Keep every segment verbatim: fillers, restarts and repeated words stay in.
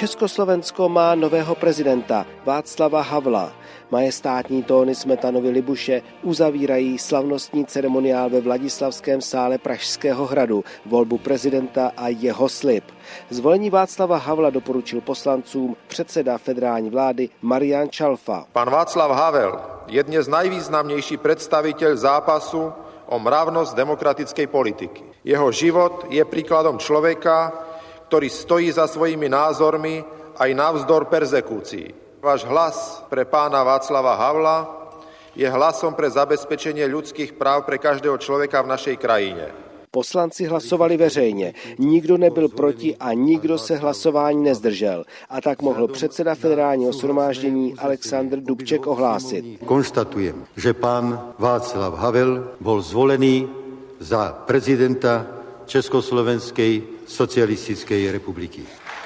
Československo má nového prezidenta Václava Havla. Majestátní tóny Smetanovy Libuše uzavírají slavnostní ceremoniál ve Vladislavském sále Pražského hradu, volbu prezidenta a jeho slib. Zvolení Václava Havla doporučil poslancům předseda federální vlády Marián Čalfa. Pan Václav Havel je dnes najvýznamnejší predstaviteľ zápasu o mravnosť demokratickej politiky. Jeho život je príkladom človeka, ktorý stojí za svojimi názormi aj navzdor perzekúcií. Váš hlas pre pána Václava Havla je hlasom pre zabezpečenie ľudských práv pre každého človeka v našej krajine. Poslanci hlasovali veřejně, nikdo nebyl proti a nikdo se hlasování nezdržel. A tak mohl předseda federálního shromáždění Alexandr Dubček ohlásit. Konštatujem, že pán Václav Havel bol zvolený za prezidenta Československej socialistickej republiky.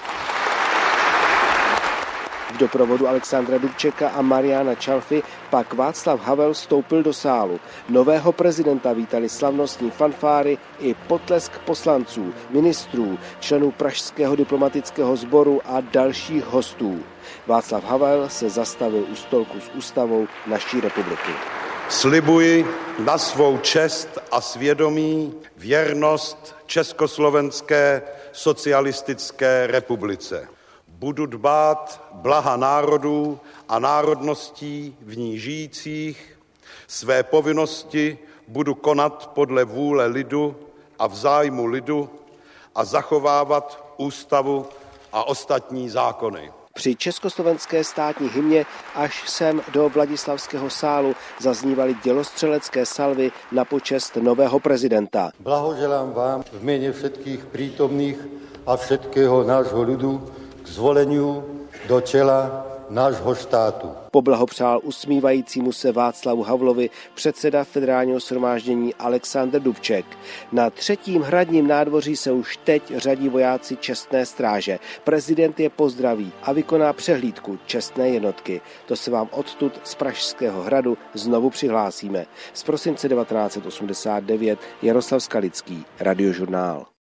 V doprovodu Alexandra Dubčeka a Mariána Čalfy pak Václav Havel vstoupil do sálu. Nového prezidenta vítali slavnostní fanfáry i potlesk poslanců, ministrů, členů Pražského diplomatického sboru a dalších hostů. Václav Havel se zastavil u stolku s ústavou naší republiky. Slibuji na svou čest a svědomí věrnost Československé socialistické republice. Budu dbát blaha národů a národností v ní žijících, své povinnosti budu konat podle vůle lidu a v zájmu lidu a zachovávat ústavu a ostatní zákony. Při československé státní hymně až sem do Vladislavského sálu zaznívaly dělostřelecké salvy na počest nového prezidenta. Blahoželám vám v jméně všetkých prítomných a všetkého nášho ľudu k zvoleniu do čela nášho štátu. Poblahopřál usmívajícímu se Václavu Havlovi předseda federálního shromáždění Alexandr Dubček. Na třetím hradním nádvoří se už teď řadí vojáci čestné stráže. Prezident je pozdraví a vykoná přehlídku čestné jednotky. To se vám odtud z Pražského hradu znovu přihlásíme. Z prosince devatenáct set osmdesát devět Jaroslav Skalický, Radiožurnál.